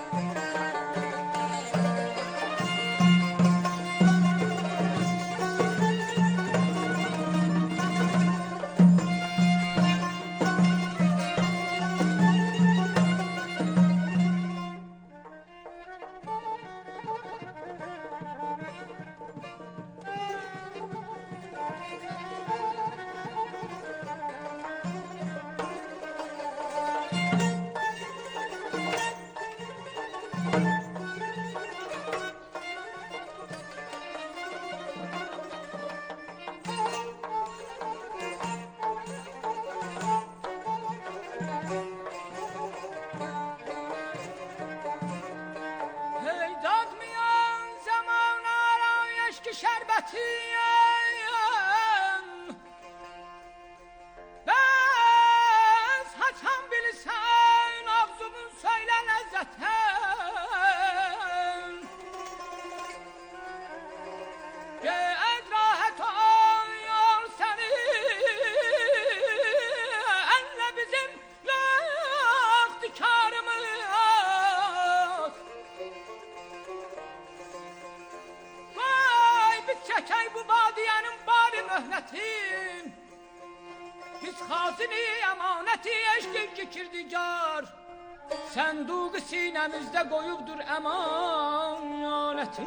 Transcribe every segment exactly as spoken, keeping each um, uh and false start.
Sənduq sinəmizdə qoyubdur əmanəti.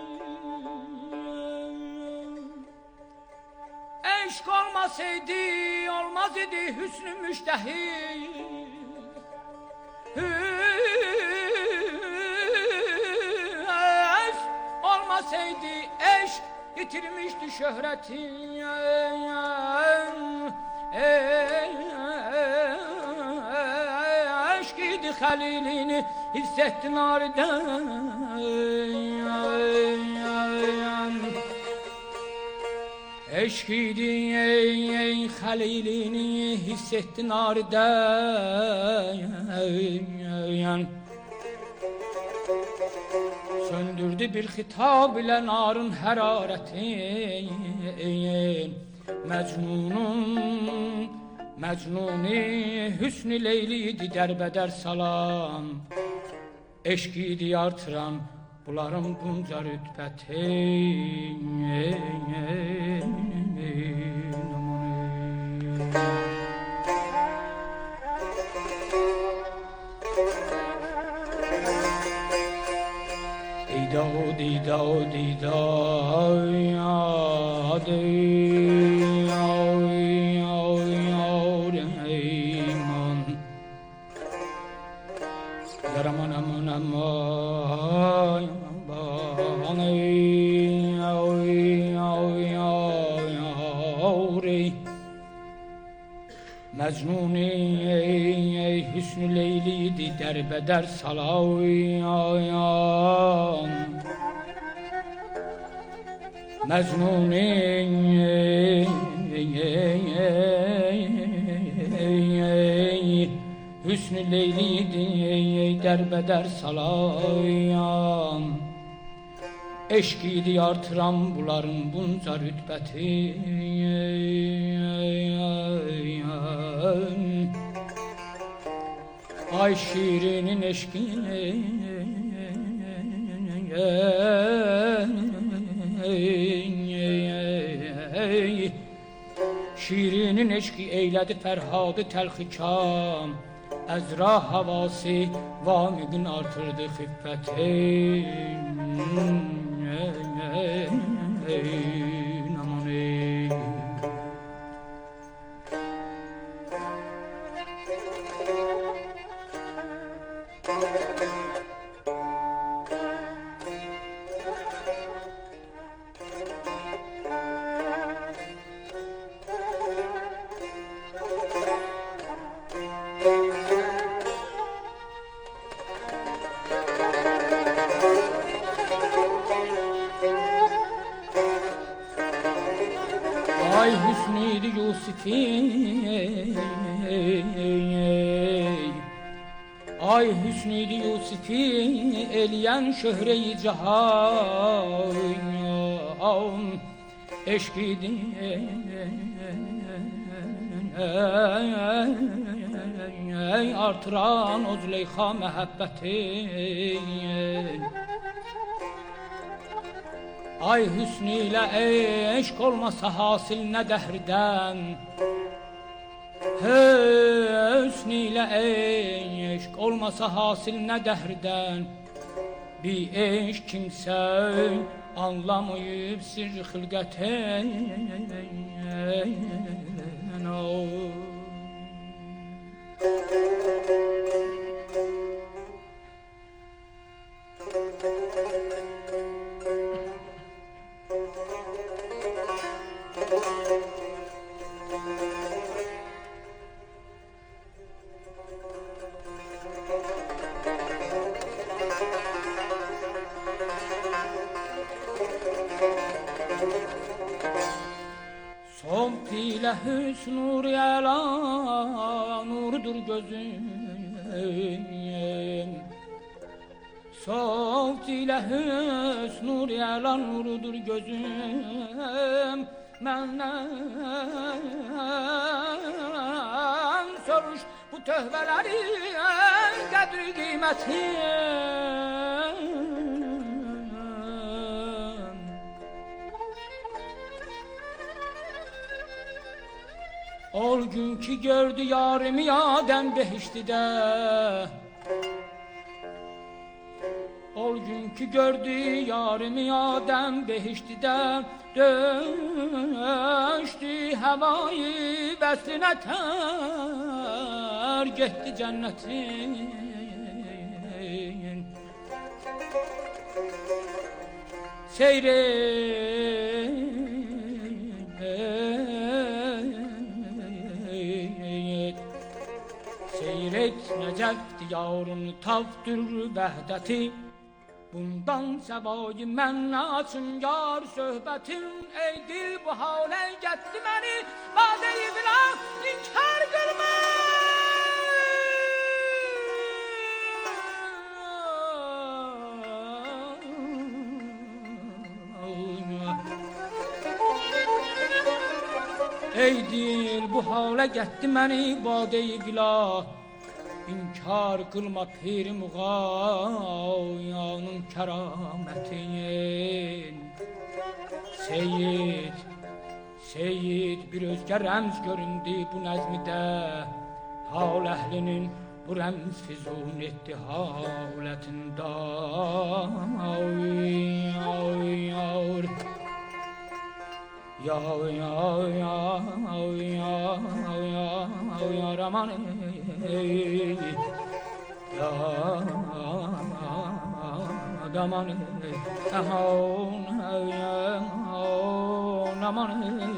Eşq olmasaydı, olmaz idi hüsnü müştəhi. Eşq olmasaydı, eşq itirmişdi şöhrəti. Eşkiydi Halilini hissetti nariden. Eşkiydi ey, ey Halilini hissetti nariden. Söndürdü bir hitap ile narın hararetin. Mecnunun Mecnuni hüsnü leyliydi derbeder salam. Eşkiydi artıran buların bunca rütbetin. Dida dida dida ya aman aman aman Mecnuni ey hüsnü leyliydi derbeder salayan. Mecnuni ey hüsnü leyliydi derbeder salayan. Eşkiydi artıran buların bunca rütbeti. Ay şiirinin eşkini şiirinin eşki eylədi Fərhadı təlxikam. Əzra havası vamidin artırdı xiffətin. Aman ey Ay hüsnüydü Yusuf'in, ay hüsnüydü Yusuf'in, eleyen şöhre-i cihan, eşkiydi artıran o Züleyxa məhəbbətin. Ay hüsnü ilə eşq olmasa hasil nə dəhrdən, hüsnü ilə eşq olmasa hasil nə dəhrdən, bir eşq kimsə anlamayıb sir xilqətin. Somt ilə hüsn nur yəla nurdur gözüm, somt ilə hüsn nur yəla nurdur gözüm, məndən soruş bu töhvələrin qədri qiyməti. Ol gün ki gördü yarimi Adem behiştidə, ol gün ki gördü yarimi Adem behiştidə, döşdü havayı bəslinə tər getdi cənnətin. Seyre Seyret Necef diyarın tavdır vəhdəti, bundan səvayı mən açın yar söhbətin. Ey dil bu halə getdi məni, badə-i billah inkar qılma. Ey dil bu halə getdi məni, badə-i billah İnkar qılma pir muğayanın kəramətin. Seyid, Seyid bir özgə rəmz göründü bu nəzmidə, hal əhlinin bu rəmz füzun etdi halətində. Ay, ay, ay, ya, ya, ya, ya, ya, ya, Raman, ey, ya, Raman, aman, ya, aman,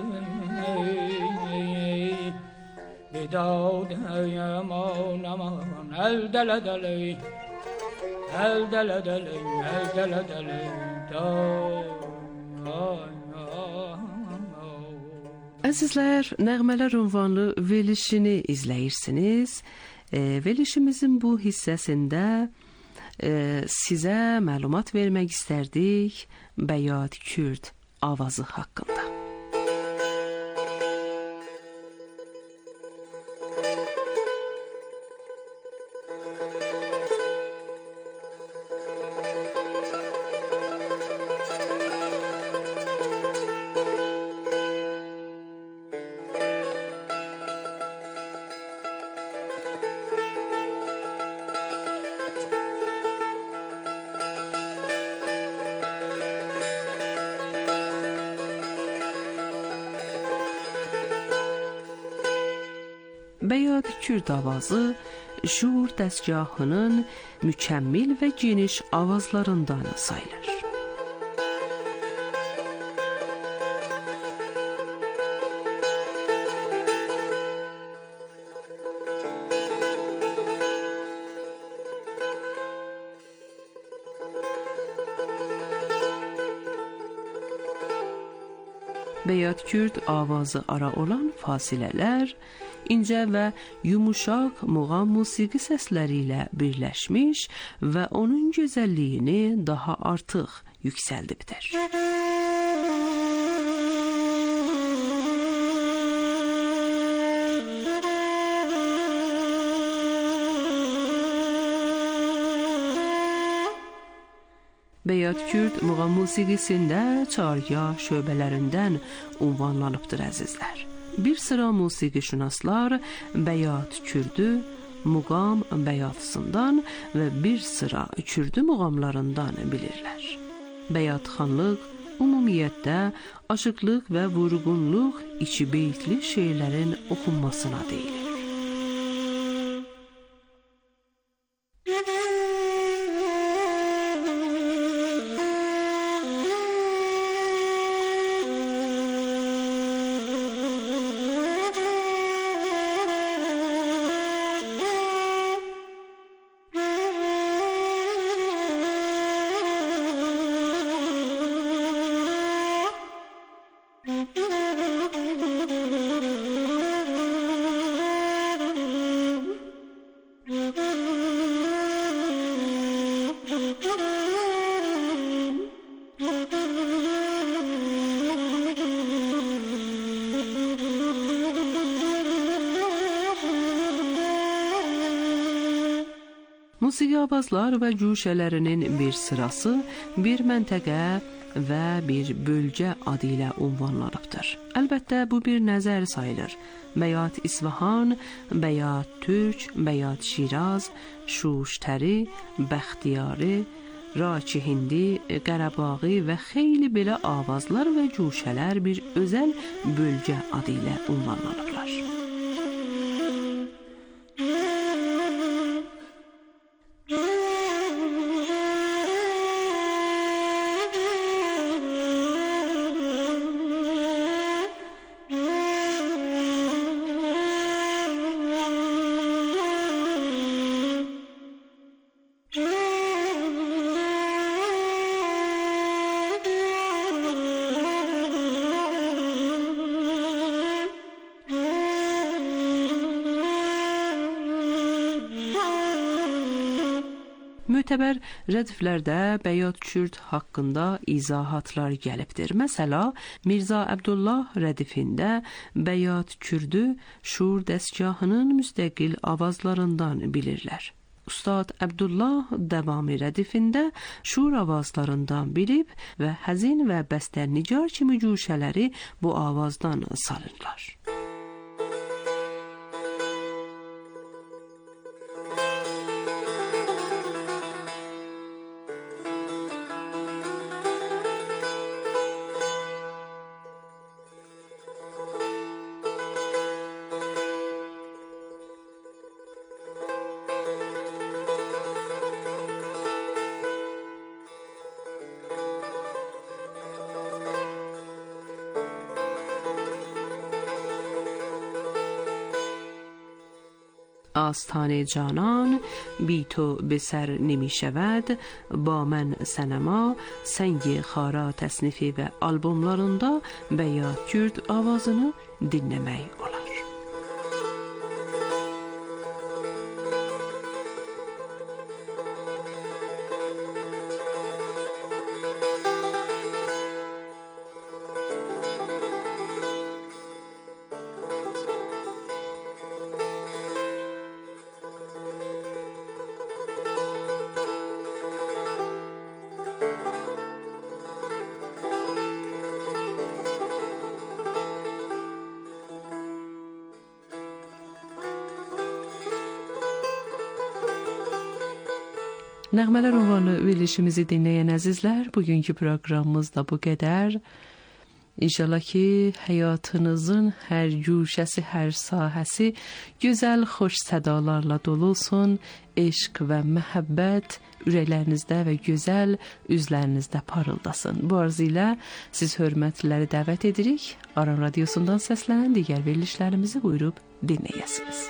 ey, bedad, ya, aman, aman, el dele dele, el dele dele, el dele dele, da, ay. Əzizlər, Nəğmələr ünvanlı verilişini izləyirsiniz. E, verilişimizin bu hissəsində e, sizə məlumat vermək istərdik Bəyad Kürd avazı haqqında. Bəyad Kürd avazı şuur dəstgahının mükəmmil və geniş avazlarından sayılır. Bəyad Kürd avazı ara olan fasilələr incə və yumuşaq muğam musiqi səsləri ilə birləşmiş və onun gözəlliyini daha artıq yüksəldibdir. Bəyat Kürd muğam musiqisində çarya şöbələrindən ünvanlanıbdır əzizlər. Bir sıra musiqişünaslar Bəyat Kürdü muğam bəyatısından və bir sıra Kürdü muğamlarından bilirlər. Bəyatxanlıq ümumiyyətlə aşıqlıq və vurğunluq içi beytli şeirlərin oxunmasına deyilir. Musiqi avazlar və cüşələrinin bir sırası bir məntəqə və bir bölgə adı ilə ünvanlanıbdır. Əlbəttə bu bir nəzər sayılır. Bəyat İsfahan, Bəyat Türk, Bəyat Şiraz, Şuştəri, Bəxtiyari, Raki Hindi, Qarabağı və xeyli belə avazlar və cüşələr bir özəl bölgə adı ilə ünvanlanıblar. Mötəbər rədiflərdə Bəyat Kürd haqqında izahatlar gəlibdir. Məsəla, Mirzə Əbdullah rədifində Bəyat Kürdü şur dəstgahının müstəqil avazlarından bilirlər. Ustad Əbdullah Dəvami rədifində şur avazlarından bilib və həzin və bəstənicar kimi cüşələri bu avazdan salırlar. آستان جانان بی تو به سر نمی شود با من سنما سنگ خارا təsnifi və albomlarında Bəyat Kürd avazını dinləmək olar. Nəğmələr ünvanlı verilişimizi dinləyən əzizlər, bugünkü proqramımız da bu qədər. İnşallah ki, həyatınızın hər güşəsi, hər sahəsi gözəl, xoş sədalarla dolu olsun. Eşq və məhəbbət ürəklərinizdə və gözəl üzlərinizdə parıldasın. Bu arzu ilə siz hörmətliləri dəvət edirik. Aran Radiosundan səslənən digər verilişlərimizi buyurub dinləyəsiniz.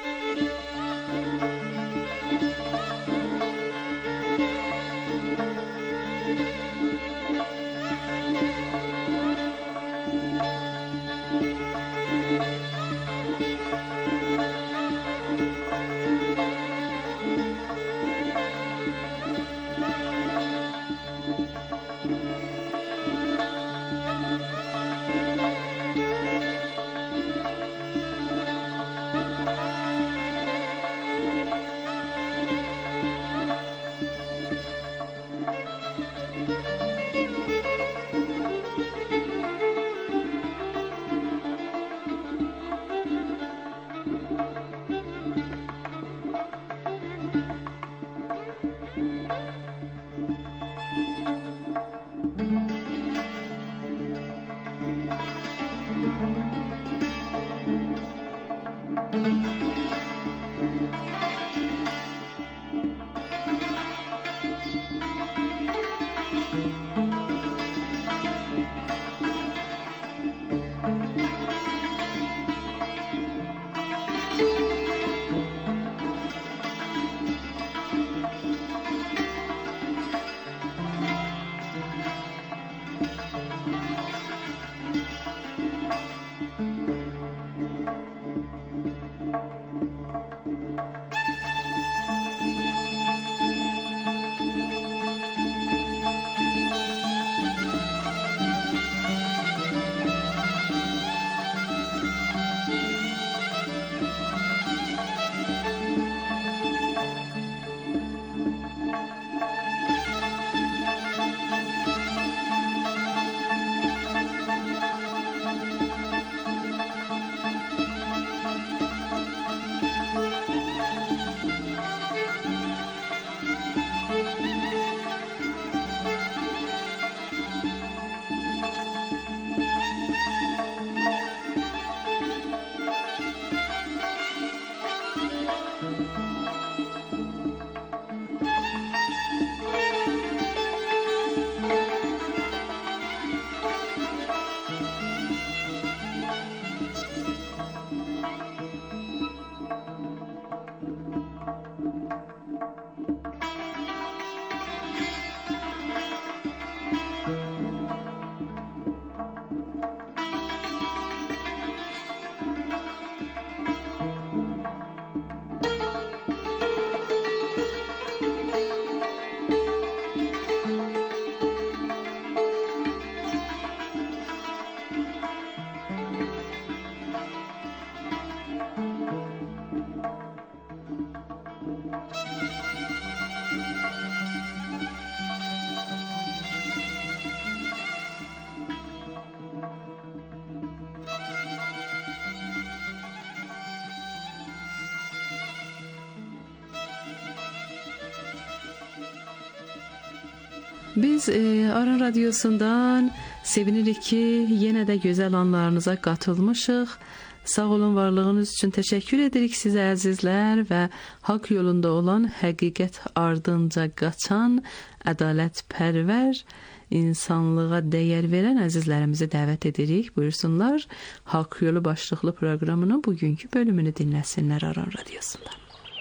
Biz e, Aran Radyosu'ndan sevinirik ki yenə də gözəl anlarınıza qatılmışıq. Sağ olun, varlığınız üçün təşəkkür edirik sizə əzizlər və haqq yolunda olan, həqiqət ardınca qaçan, ədalətpərvər, insanlığa dəyər verən əzizlərimizi dəvət edirik. Buyursunlar, Haqq Yolu başlıqlı proqramının bugünkü bölümünü dinləsinlər Aran Radyosu'nda.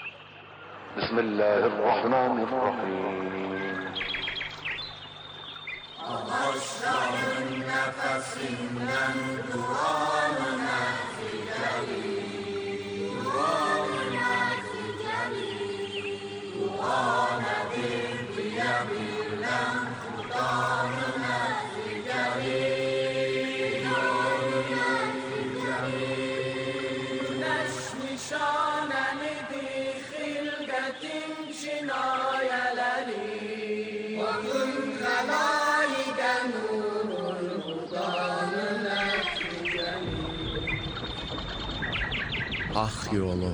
Bismillahirrahmanirrahim. Ağaçların nəfəsindən duanı nəticəli, duanı nəticəli, dua nədir deyə bilən Xudanı nəticəli, duanı nəticəli. Güneş nişanənidir xilqətin kinayələri, bakın xəlayiqə nurul Xudanı nəticəli. Haqq yolu.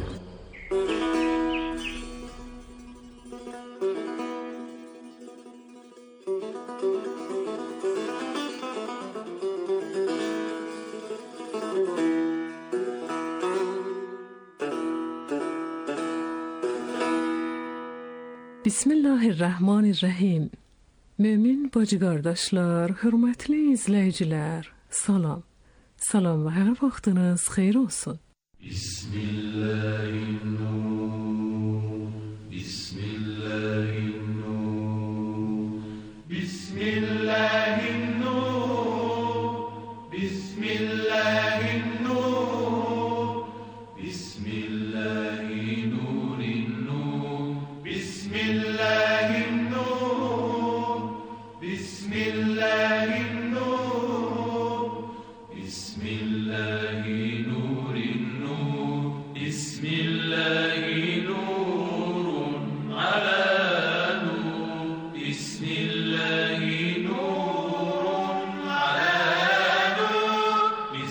Bismillahirrahmanirrahim. Mömin bacı qardaşlar, hörmətli izləyicilər, salam. Salam və hər vaxtınız xeyir olsun. Bismillahirrahmanirrahim. Bismillahirrahmanirrahim. Bismillahirrahmanirrahim. Bismillahirrahmanirrahim. Bismillahirrahmanirrahim. Bismillahirrahmanirrahim. Bismillahirrahmanirrahim. Bismillahirrahmanirrahim. Bismillahirrahmanirrahim. Ala nur. Bismillahirrahmanirrahim. Ala nur.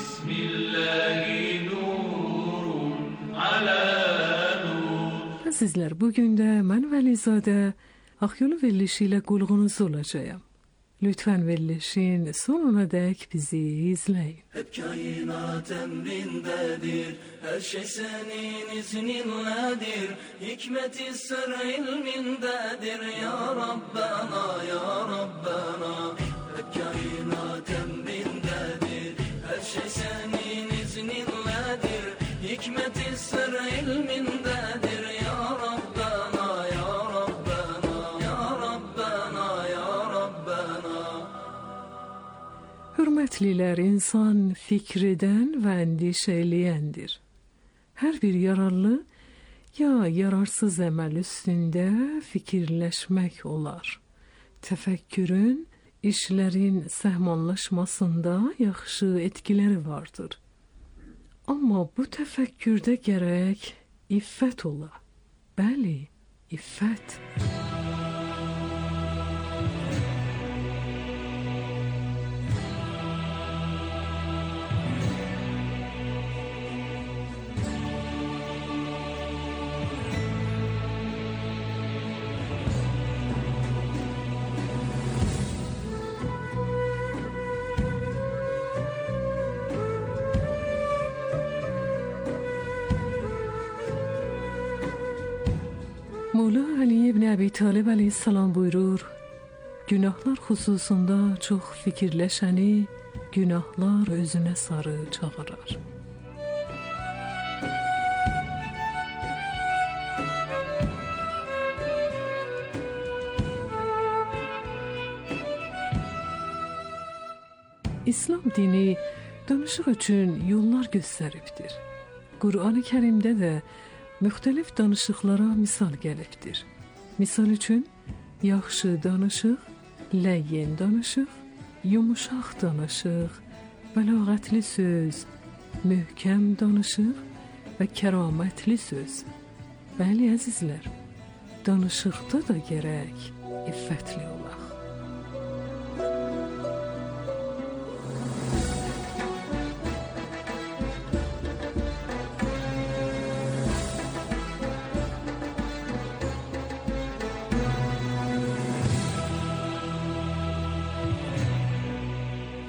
Bismillahirrahmanirrahim. Ala nur. Əzizlər, bugün də mən Vəlizadə Haqq Yolu verilişi ilə qulğunuz olacağım. Lütfen verilişin sonuna dek bizi izleyin. Hep kainat emrindedir, her şey senin izninledir. Hikmeti sır ilmindedir ya Rabbena, ya Rabbena. Hep kainat emrindedir, her şey senin izninledir. Hikmeti sır ilmindedir ya Rabbena, ya Rabbena, ya Rabbena, ya Rabbena. Hürmetlilər, insan fikridən və endişəliyəndir. Hər bir yararlı ya yararsız əməl üstündə fikirləşmək olar. Təfəkkürün işlərin səhmanlaşmasında yaxşı etkiləri vardır. Amma bu təfəkkürdə gərək iffət ola. Bəli, iffət. Mola Ali ibn Abi Talib aleyhissalam buyurur, günahlar hususunda çox fikirləşəni günahlar özünə sarı çağırar. İslam dini danışıq üçün yollar göstəribdir. Qur'an-ı Kərimdə də müxtəlif danışıqlara misal gəlibdir. Misal üçün, yaxşı danışıq, ləyyin danışıq, yumuşaq danışıq, bəlağətli söz, möhkəm danışıq və kəramətli söz. Bəli, əzizlər, danışıqda da gərək iffətli olaq.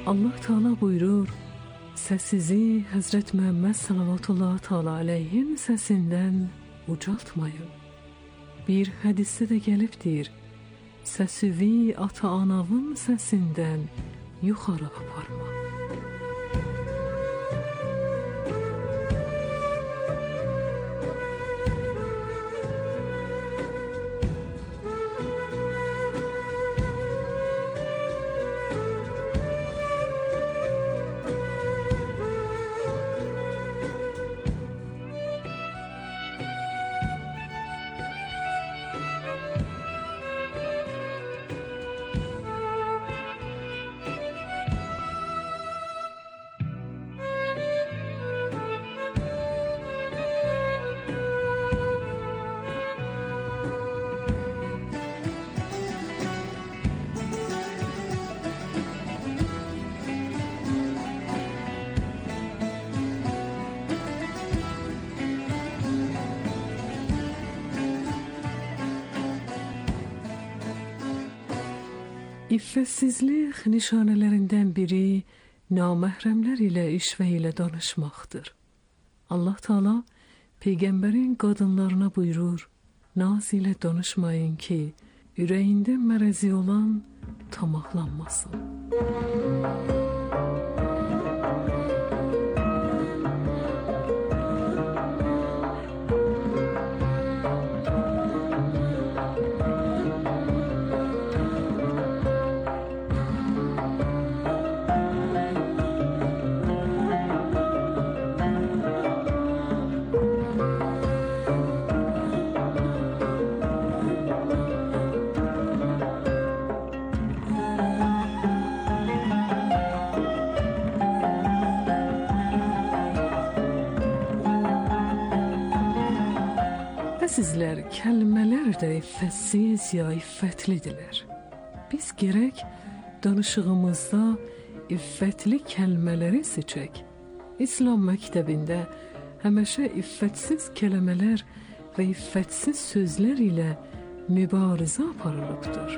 Allah Teala buyurur, səsizi Həzrət Məhəmməd sallallahu teala aleyhin səsindən ucaltmayın. Bir hədisdə də gəlib deyir, səsivi ata-anavın səsindən yuxarı aparma. İffətsizlik nişanələrindən biri naməhrəmlər ilə işvə ilə danışmaqdır. Allah Teala Peyğəmbərin qadınlarına buyurur, naz ilə danışmayın ki, ürəyində mərəzi olan tamahlanmasın. Sizlər kəlmələr də iffətsiz ya iffətlidirlər. Biz gərək danışığımızda iffətli kəlmələri seçək. İslam məktəbində həmişə iffətsiz kəlmələr və iffətsiz sözlər ilə mübarizə aparılıbdır.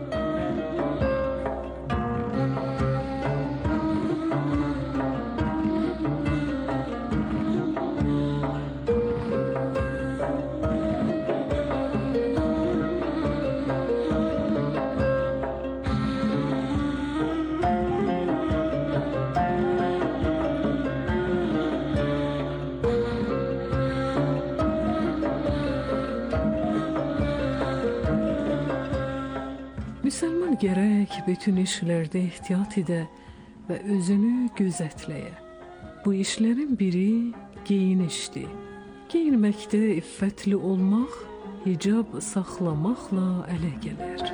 Müsəlman gərək bütün işlərdə ehtiyat edə və özünü gözətləyə. Bu işlərin biri geyinişdir. Geyinməkdə iffətli olmaq, hicab saxlamaqla ələ gələr.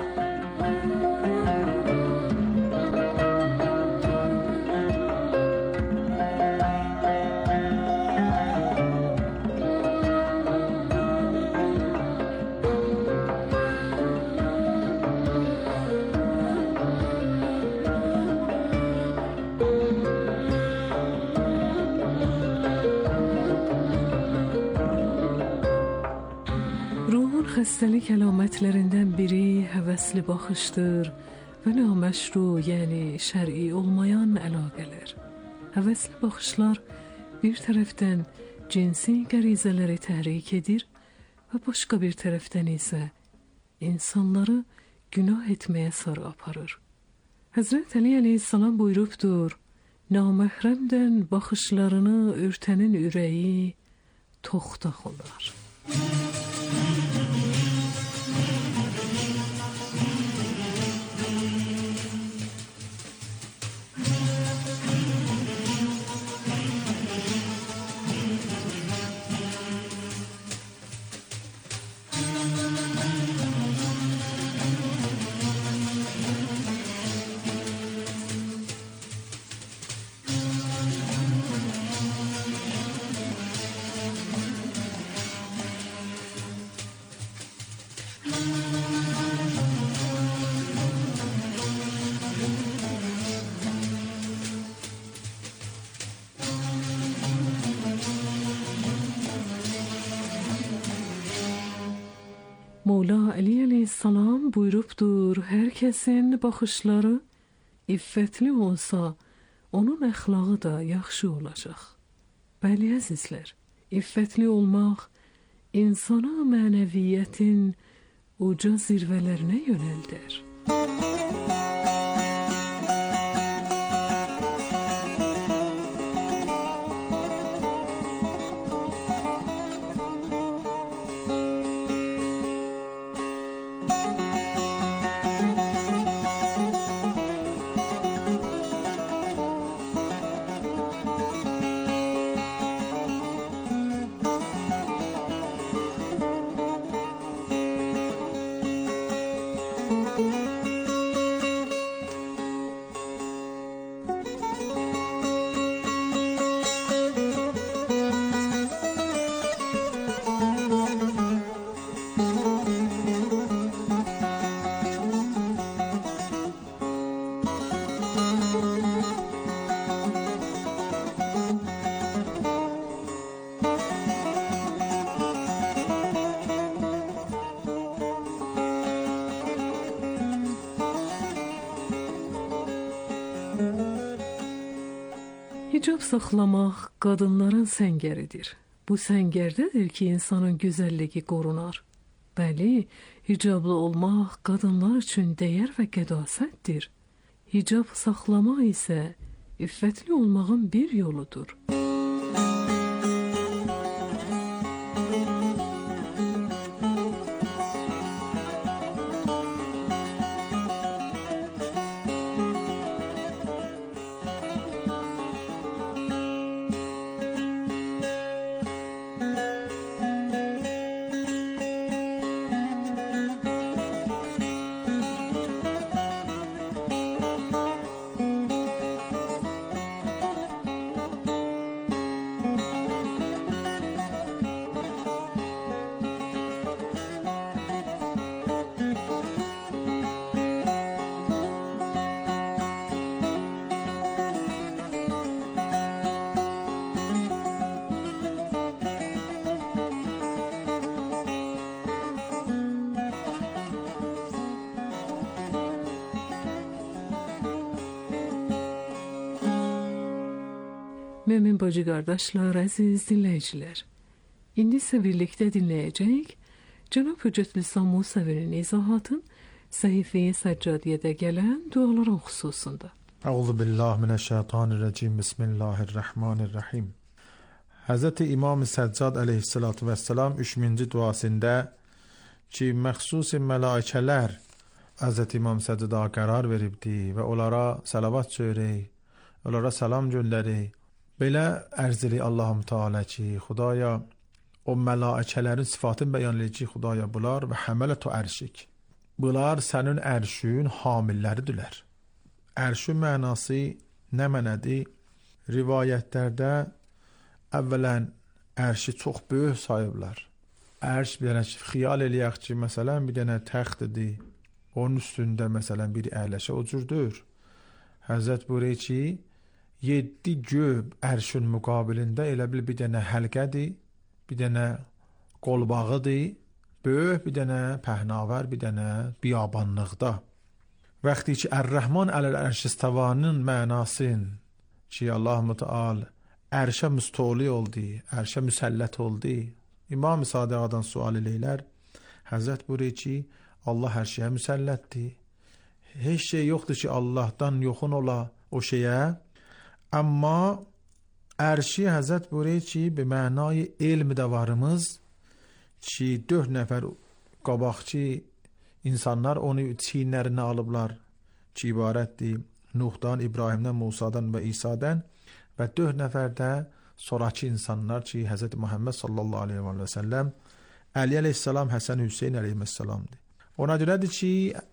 Xəstəlik əlamətlərindən biri həvəsli baxışdır və naməşru, yəni şər'i olmayan əlaqələr. Həvəsli baxışlar bir tərəfdən cinsi qərizələri təhrik edir və başqa bir tərəfdən isə insanları günah etməyə sarı aparır. Həzrət Əli əleyhissalam buyurubdur, naməhrəmdən baxışlarını örtənin ürəyi toxtaq olar. Mola Ali əleyhissalam buyurubdur, hər kəsin baxışları iffətli olsa, onun əxlaqı da yaxşı olacaq. Bəli, əzizlər, iffətli olmaq insana mənəviyyətin uca zirvələrinə yönəldir. Hicab saxlamaq qadınların səngəridir. Bu səngərdədir ki, insanın gözəlliyi qorunar. Bəli, hicablı olmaq qadınlar üçün dəyər və qədasətdir. Hicab saxlamaq isə iffətli olmağın bir yoludur. Mömin bacı qardaşlar, əziz dinləyicilər. İndi isə birlikdə dinləyəcəyik Cənab Hüccət Lisan Musəvinin izahatın səhifə-i Səccadiyyədə gələn duaların xüsusunda. Əuzu billahi minəşşeytanirracim. Bismillahirrahmanirrahim. Həzrət İmam Səccad əleyhissalatu vesselam üç minci duasında ki, məxsus mələikələr Həzrət İmam Səccada qərar veribdi və onlara salavat söyləyi, onlara salam göndəri. Belə ərz edir Allahum Teala ki, Xudaya o mələikələrin sifatını bəyan edir ki, Xudaya bunlar və həmələtu ərşik. Bunlar sənin ərşün hamilləridirlər. Ərşün mənası nə mənədir? Rivayətlərdə əvvələn ərşi çox böyük sayıblar. Ərş bir dənə xiyal eləyək ki, məsələn bir dənə təxtdir. Onun üstündə məsələn bir əyləşə o cürdür. Həzrət buyuruyor ki, yeddi göb ərşün müqabilində elə bil bir dənə həlqədir, bir dənə qolbağıdır, böyük bir dənə pəhnavər, bir dənə biyabanlıqda. Vaxtı ki, Ər-Rəhman ələl ərşistavanın mənasın ki, Allah-u Teala ərşə müstoli oldu, ərşə müsəllət oldu. İmam-ı Sadiqadan sual eləylər. Həzrət buyuruyor ki, Allah hər şeyə müsəllətdir. Heç şey yoxdur ki, Allahdan yoxun ola o şeyə. Amma ərşi Həzrət buyuruyor ki, bir mənayı elm də varımız ki, dörd nəfər qabaqçı insanlar onu çiynlərinə alıblar ki, ibarətdir Nuhdan, İbrahimdən, Musadan və İsa'dan və dörd nəfər də sonraki insanlar ki, Həzrət Muhammed sallallahu aleyhi və səlləm, Əli əleyhissalam, Həsən Hüseyin əleyhissalamdır. Ona görədir ki,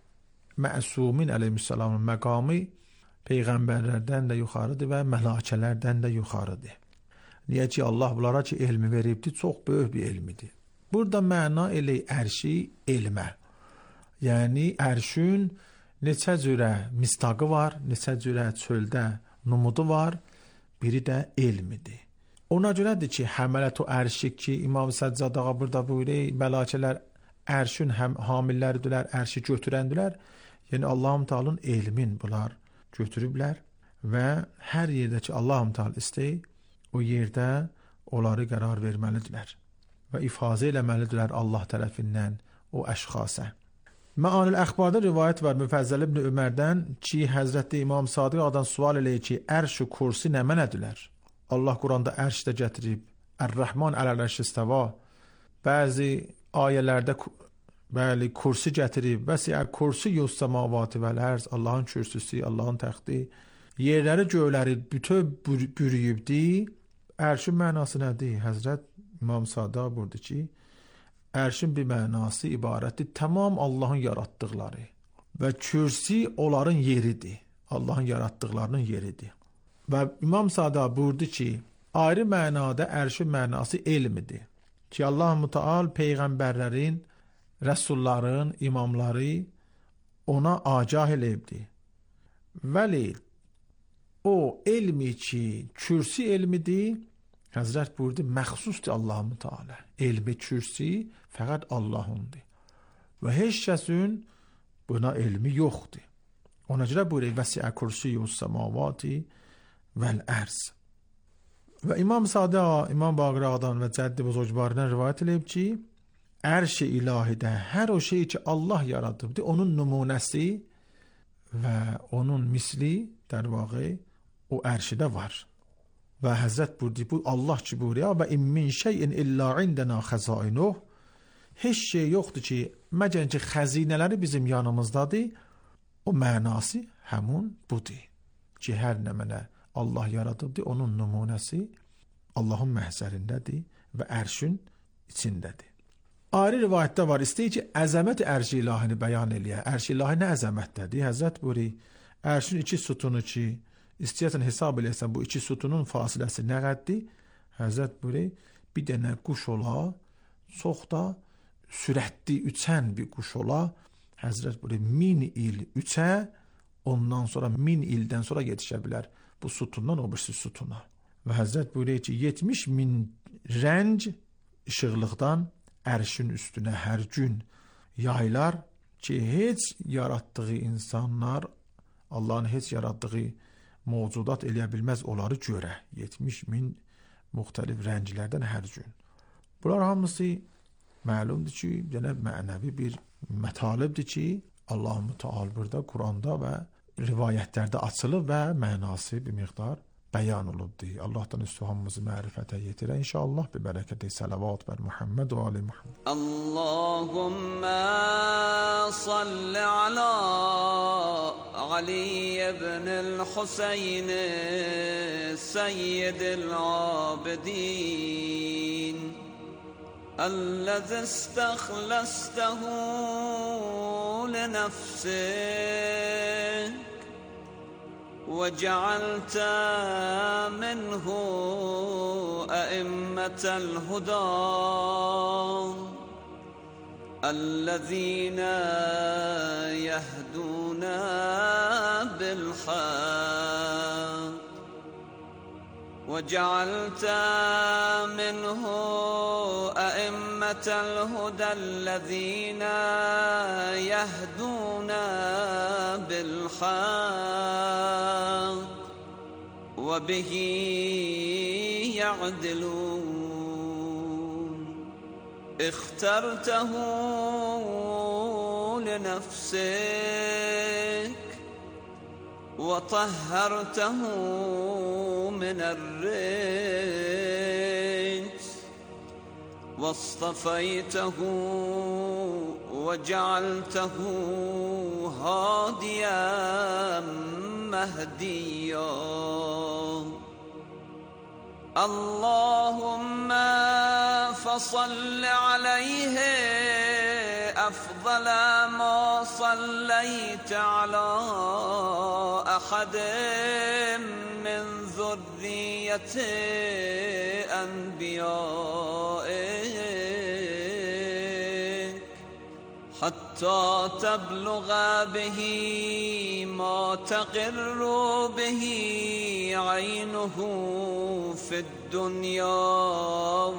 Məsumin əleyhissalamın məqamı peyğəmbərlərdən də yuxarıdır və mələkələrdən də yuxarıdır. Niyə ki, Allah bunlara ki, elmi veribdir, çox böyük bir elmidir. Burada məna elə ərşi elmə. Yəni, ərşün neçə cürə mistaqı var, neçə cürə çöldə numudu var, biri də elmidir. Ona görədir ki, həmələtü ərşik ki, İmam Səccad ağa burada buyuruyor, mələkələr ərşün həm hamilləridirlər, ərşi götürəndilər. Yəni, Allah-u Teala'nın elmin bunlar götürüblər və hər yerdə ki Allah Teala istəyir, o yerdə onları qərar verməlidirlər və ifazə eləməlidirlər Allah tərəfindən o əşxasa. Məanil əxbarda rivayət var Müfəzzəl ibn Ömərdən ki, Həzrəti İmam Sadiq adan sual eləyir ki, ərş və kursi nə mənədirlər? Allah Quranda ərş də gətirib, Ər-Rəhman ələl-ərş istəva. Bəzi ayələrdə bəli kursi gətirib, vəsiə kursi yüs-səmavati vəl-ərz, Allahın kürsüsü, Allahın təxti, yerləri göyləri bütöv bürüyübdi. Ərşin mənası nədir? Həzrət İmam Sadiq buyurdu ki, ərşin bir mənası ibarətdir, tamam Allahın yaratdıqları və kürsi onların yeridir, Allahın yaratdıqlarının yeridir. Və İmam Sadiq buyurdu ki, ayrı mənada ərşin mənası elmidir ki, Allah-u Teala peyğəmbərlərin, rəsulların, imamları ona agah eləyibdi. Vəli o elmi ki, kürsi elmidir, Həzrət buyurdu, məxsusdur Allah-u Teala. Elmi kürsi fəqət Allahundur. Və heç kəsin buna elmi yoxdur. Ona görə buyurur, vəsiə kürsi yüs-səmavati vəl-ərz. Və İmam Sadiq, İmam Bağırağdan və Cəddi Buzurgvarından rivayət edib ki, ərş-i ilahidə hər o şey ki Allah yaradıbdır, onun nümunəsi və onun misli در واقع o ərşidə var. Və Həzrət buyurdu, bu Allah ki buyuruyor və in min şeyin illa indena xəzainuh, heç şey yoxdur ki, məgər ki xəzinələri bizim yanımızdadır. O mənası həmun budur ki, hər nə mənə Allah yaradıbdır, onun nümunəsi Allahın məhzərindədir və ərşin içindədir. Ayrı rivayətdə var, istəyir ki, əzəmət ərş-i ilahini bəyan eləyə. Ərş-i ilahi nə əzəmətdədir? Həzrət buyuruyor, ərşin iki sütunu ki, istəyəsən hesab eləyəsən bu iki sütunun fasiləsi nə qəddir? Həzrət buyuruyor, bir dənə quş ola, çox da sürətli uçan bir quş ola. Həzrət buyuruyor, min il üçə, ondan sonra min ildən sonra yetişə bilər bu sütundan o birisi sütuna. Və Həzrət buyuruyor ki, yetmiş min rəng işıqlıqdan ərşin üstünə hər gün yaylar ki, heç yaratdığı insanlar, Allahın heç yaratdığı mövcudat eləyə bilməz onları görə. yetmiş min müxtəlif rənglərdən hər gün. Bunlar hamısı məlumdur ki, yəni mənəvi bir mətalibdir ki, Allah-u Teala burada Quranda və rivayətlərdə açılıb və mənası bir miqdar bəyan olubdur. Allahdan üstü hamımızı mərifətə yetirə inşallah bir bərəkəti salavat bər Muhammed və ali Muhammed. Allahumma salli ala Ali ibn al-Husayn sayyidil abidin الذي استخلصته لنفسك وجعلت منه أئمة الهدى الذين يهدون بالحق وجعلت منه أئمة الهدى الذين يهدون بالحق وبه يعدلون اخترته لنفسك وطهرته من الرجس واصطفيته وجعلته هاديا مهديا اللهم فصل عليه أفضل ما صليت على أحد من ذرية أنبيائك حتى تبلغ به ما تقر به عينه في الدنيا والآخرة. والآخرة.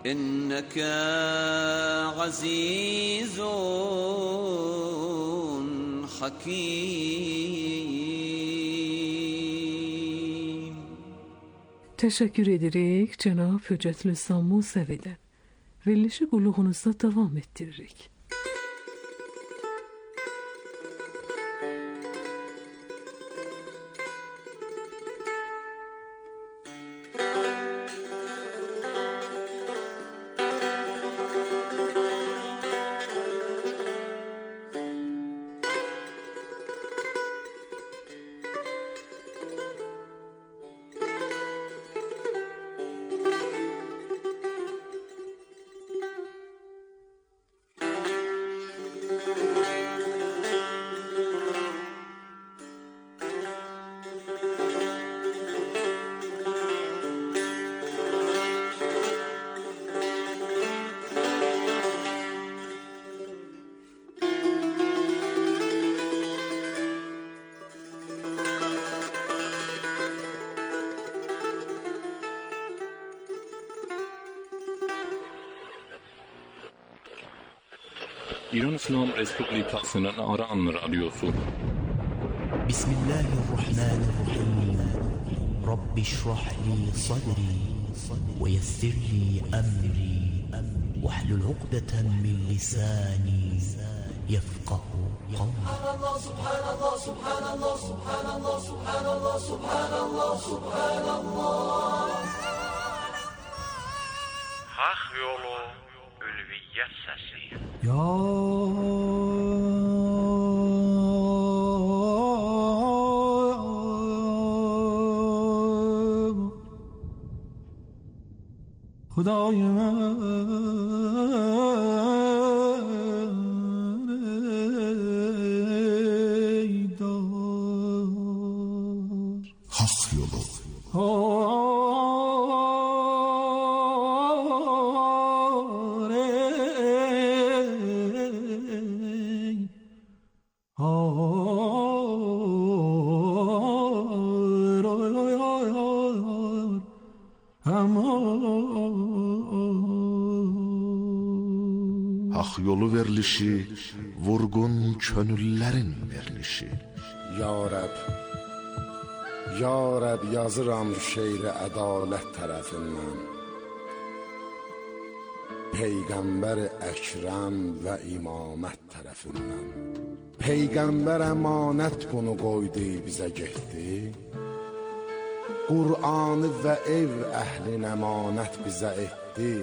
إنك عزيز حكيم. Teşekkür ederek Cenab-ı Hüccetül İslam Musevi'den verilişi kuluğunuzda devam ettirerek. İran İslam Respublikası'nın Aran Radyosu. Bismillahirrahmanirrahim. Rabbi şrah li sadri ve yessir li emri ve hlul ukdeten min lisani yefkahu kavli. Subhanallah, subhanallah, subhanallah, subhanallah, subhanallah, subhanallah, subhanallah. Hak yolu ülviyyət səsi. Ya Hudayım eydar. Hak yolu. Hak yolu verilişi, vurgun könüllerin verilişi. Ya Rəb, Ya Rəb yazıram şeiri ədalət tərəfindən. Peyğəmbər Əkrəm və imamət tərəfindən. Peyğəmbər əmanət bunu qoydu bizə getdi. Qur'anı və ev əhlin əmanət bizə etdi.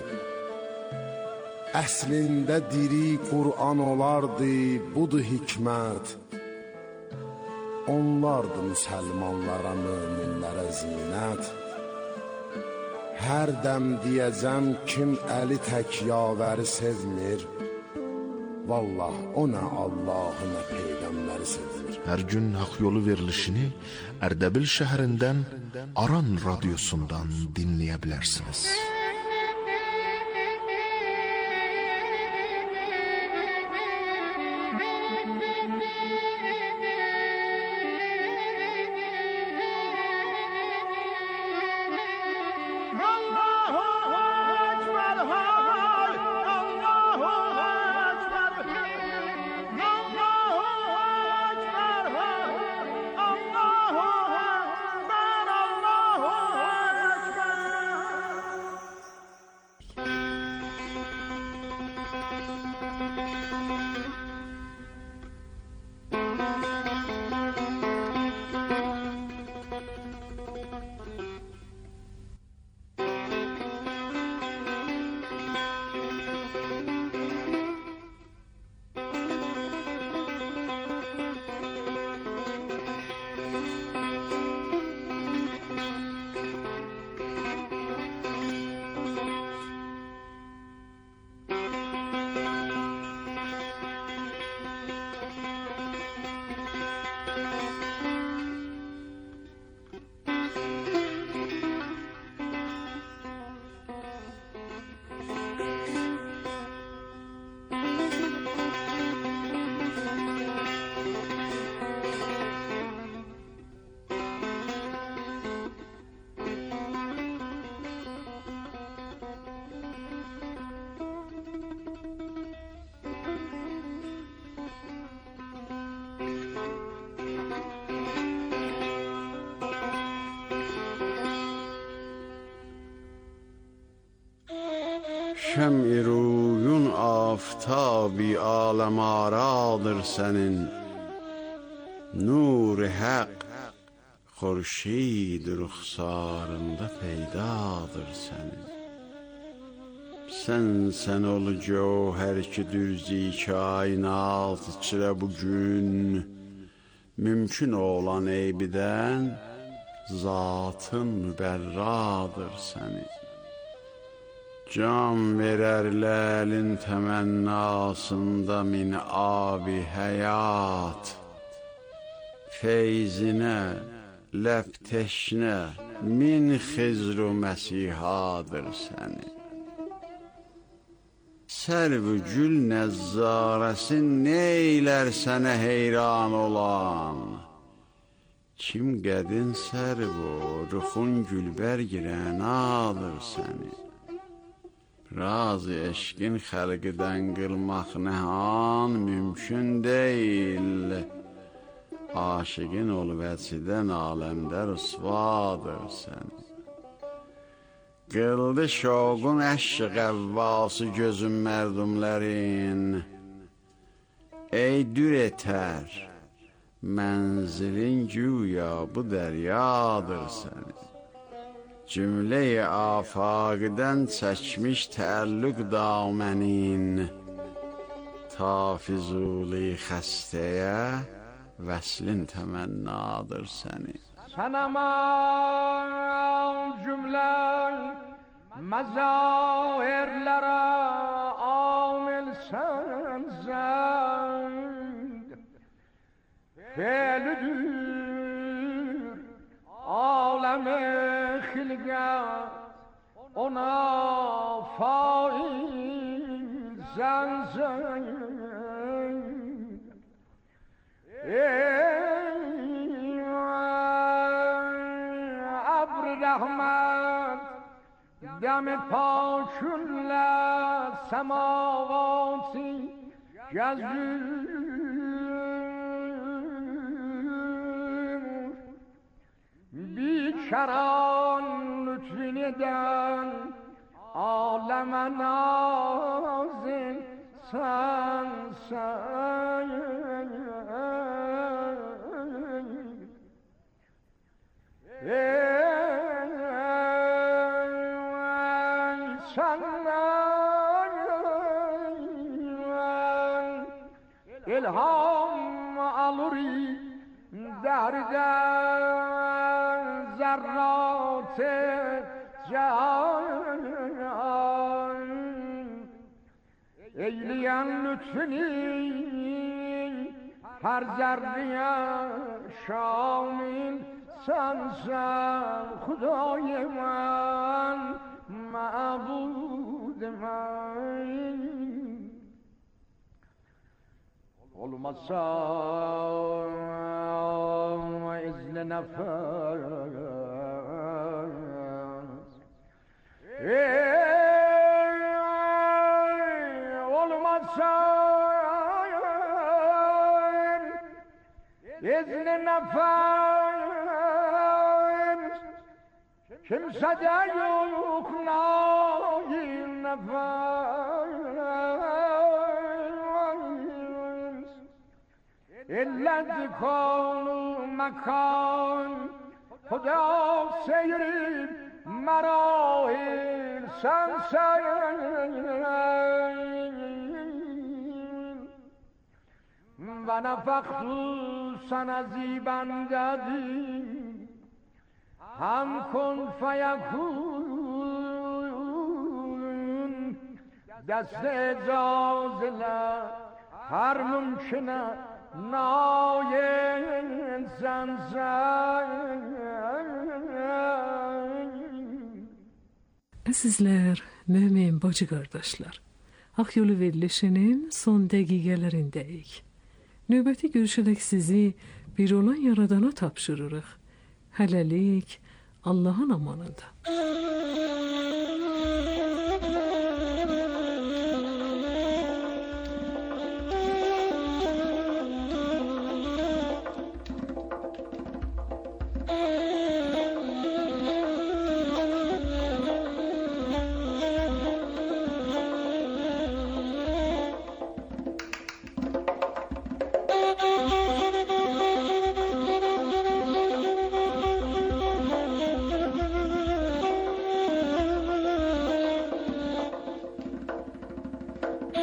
Əslində diri Qur'an olardı, budur hikmət. Onlardı müsəlmanlara, möminlərə zinət. Hər dəm deyəcəm kim əli tək yavəri sevmir. Vallah o nə Allahı nə Peyğəmbəri sevmir. Hər gün hak yolu verilişini Ərdəbil şəhərindən Aran radyosundan dinləyə bilərsiniz. şem-i ruyun aftabi alem aradır senin. Nur-i hak xurşid ruhsarında peydadır senin. Sen sen ol cevher ki düzü kainat içre bugün mümkün olan eybiden zatın müberradır senin. Can vererlerin temennasında min abi hayat, feyzine lep teşne min xizru mesihadır senin. Serv-ü gül nezzaresin neyler sana heyran olan. Kim gedin serv-u ruhun gülber girenadır seni. Razı eşkin xəlqdən qılmaq nəhan mümkün deyil. Aşıqın ol vəsidən aləmdə rüsvadır səni. Qıldı şoğun əşq qəvvası gözün mərdumlərin. Ey dür etər, mənzilin güya bu dəryadır səni. Cümle-i afaqdən çəkmiş təəllüq damənin. Ta Füzuli xəstəyə vəslin təmənnadır səni. Sənəman cümlə məzahirlərə amil sən zənd. Felüdür aləm-i xilqət ona fail sən zənd. Ey abr-i rəhmət dəm-i pakünlə səmavati gəzür. Biçaran lütfüneden aleme nazil sen sen. Ey senden ilham aluri derden zerrat can. Eyleyen lütfünü her zerreye şamil sensen. Hudây men, ma'bud men. Olmazsa izni nefes. Ey olmazsa izni nefes. Kimsede yok nail nefes. İlla dikanu mekan Huda seyri merahil sen sen. Ve nefektu sana zibendedi hem kun feyekun. Dest icazile her mümküne nail sen sen. Əzizlər, mömin bacı qardaşlar, Haqq Yolu verilişinin son dəqiqələrindəyik. Növbəti görüşədək sizi bir olan Yaradana tapşırırıq. Hələlik Allahın amanında.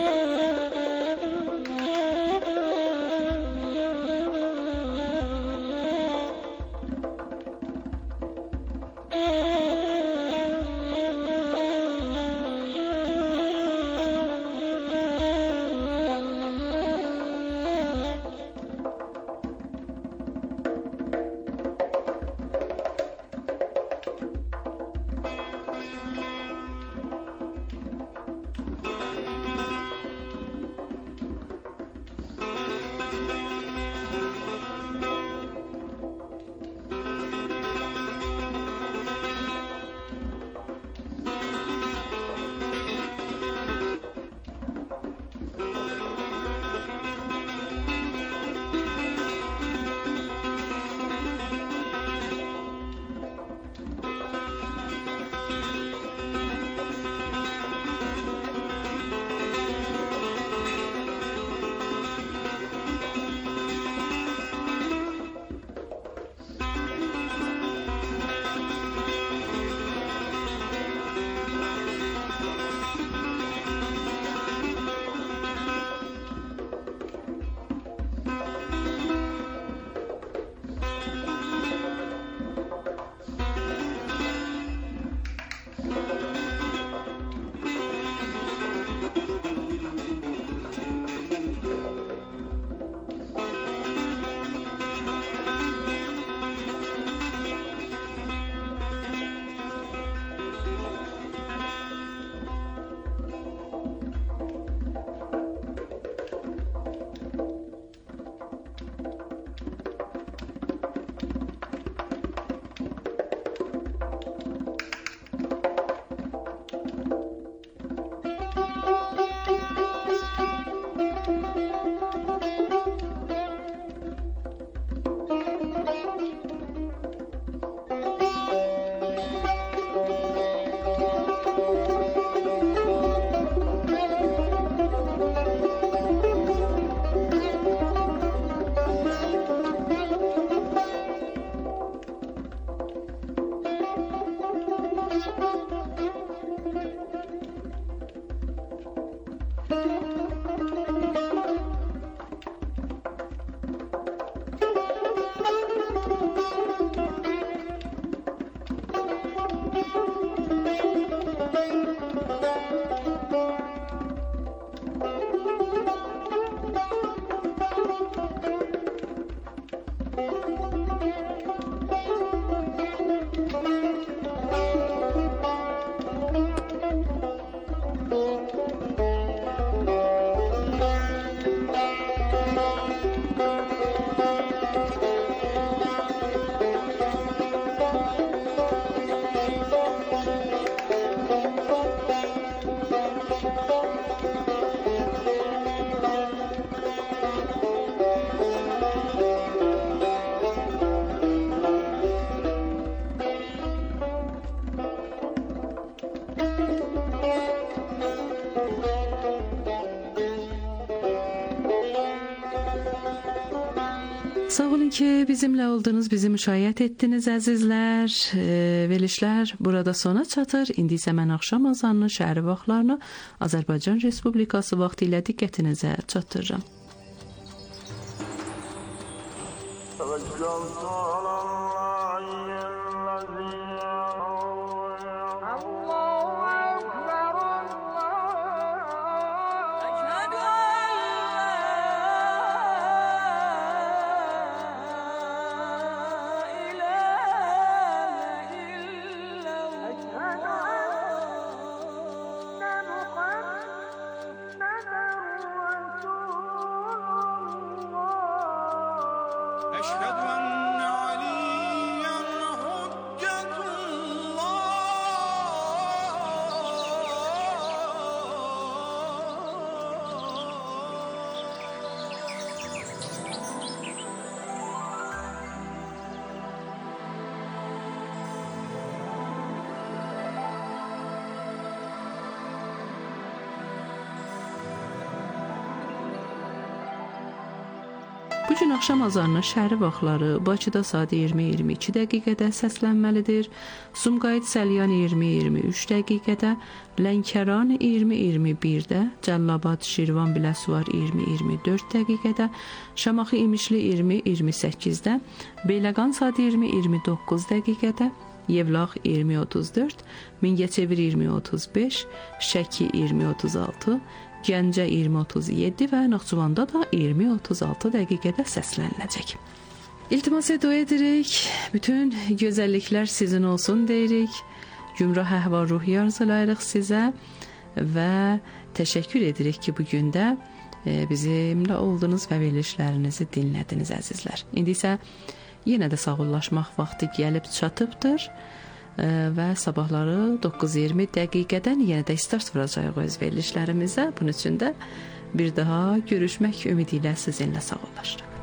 Sağ olun ki bizimle oldunuz, bizi müşayiət etdiniz əzizlər. E, verilişlər burada sona çatır. İndi isə mən axşam azanını, şəhəri vaxtlarını Azərbaycan Respublikası vaxtı ilə diqqətinizə çatdırıram. أشهد أن علي Bu gün axşam azanının şəhəri vaxtları Bakıda saat iyirmi iyirmi iki dəqiqədə səslənməlidir. Sumqayıt Səlyan iyirmi iyirmi üç dəqiqədə, Lənkəran iyirmi iyirmi birdə, Cəllabad Şirvan Biləsuvar iyirmi iyirmi dörd dəqiqədə, Şamaxı İmişli iyirmi iyirmi səkkizdə, Beyləqan saat iyirmi iyirmi doqquz dəqiqədə, Yevlax iyirmi otuz dörd, Mingəçevir iyirmi otuz beş, Şəki iyirmi otuz altı, Gəncə iyirmi otuz yeddi və Naxçıvanda da iyirmi otuz altı dəqiqədə səsləniləcək. İltimas dua edirik, bütün gözəlliklər sizin olsun deyirik. Gümrah əhval-ruhiyyə arzulayırıq sizə və təşəkkür edirik ki, bu gün də bizimlə oldunuz və verilişlərinizi dinlədiniz əzizlər. İndi isə yenə də sağollaşmaq vaxtı gəlib çatıbdır. Və sabahları doqquz iyirmi dəqiqədən yenə də start vuracağıq öz verilişlərimizə. Bunun üçün də bir daha görüşmək ümidi ilə sizinlə sağollaşırıq.